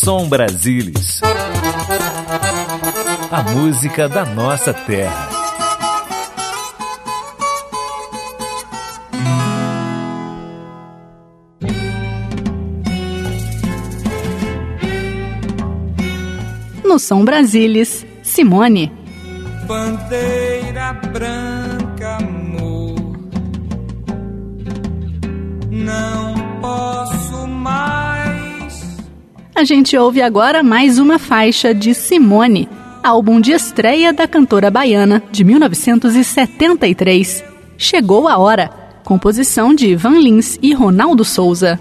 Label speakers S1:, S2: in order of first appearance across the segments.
S1: Som Brasilis. A música da nossa terra.
S2: No Som Brasilis, Simone.
S3: Bandeira branca, amor, não posso mais.
S2: A gente ouve agora mais uma faixa de Simone, álbum de estreia da cantora baiana de 1973. Chegou a Hora, composição de Ivan Lins e Ronaldo Souza.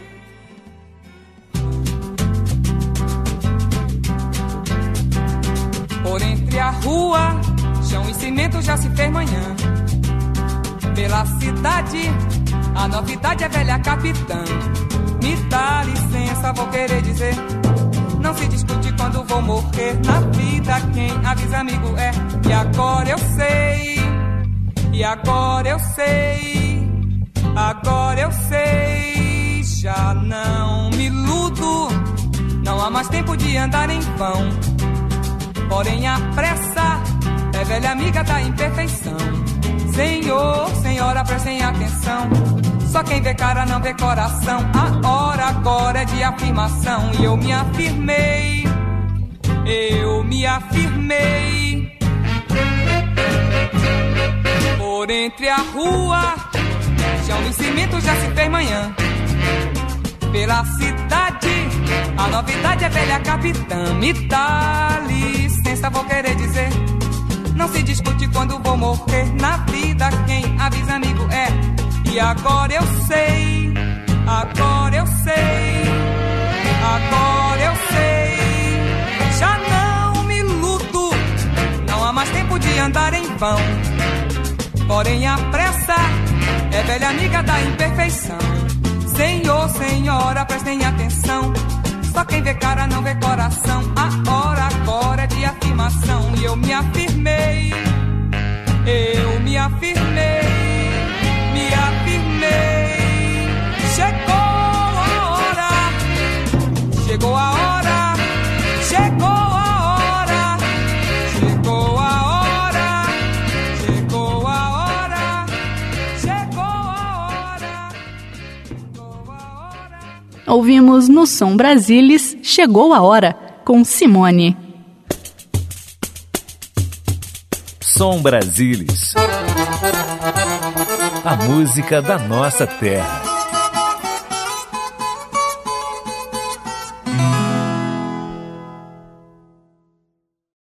S3: Por entre a rua, chão e cimento já se fez manhã. Pela cidade, a novidade é velha capitã. Me dá licença, vou querer dizer, não se discute quando vou morrer. Na vida quem avisa amigo é. E agora eu sei, e agora eu sei, agora eu sei. Já não me iludo, não há mais tempo de andar em vão. Porém a pressa é velha amiga da imperfeição. Senhor, senhora, prestem atenção, só quem vê cara não vê coração. A hora agora é de afirmação. E eu me afirmei, eu me afirmei. Por entre a rua, chão e cimento já se fez manhã. Pela cidade, a novidade é velha capitã. Me dá licença, vou querer dizer, não se discute quando vou morrer. Na vida quem avisa amigo é. E agora eu sei, agora eu sei, agora eu sei. Já não me iludo, não há mais tempo de andar em vão. Porém a pressa é velha amiga da imperfeição. Senhor, senhora, prestem atenção, só quem vê cara não vê coração. A hora agora é de afirmação. E eu me afirmei, eu me afirmei, me afirmei. Chegou a hora, chegou a hora, chegou a hora, chegou a hora, chegou a hora, chegou a hora, chegou a hora.
S2: Ouvimos no Som Brasilis Chegou a Hora, com Simone.
S1: Som Brasilis. A música da nossa terra.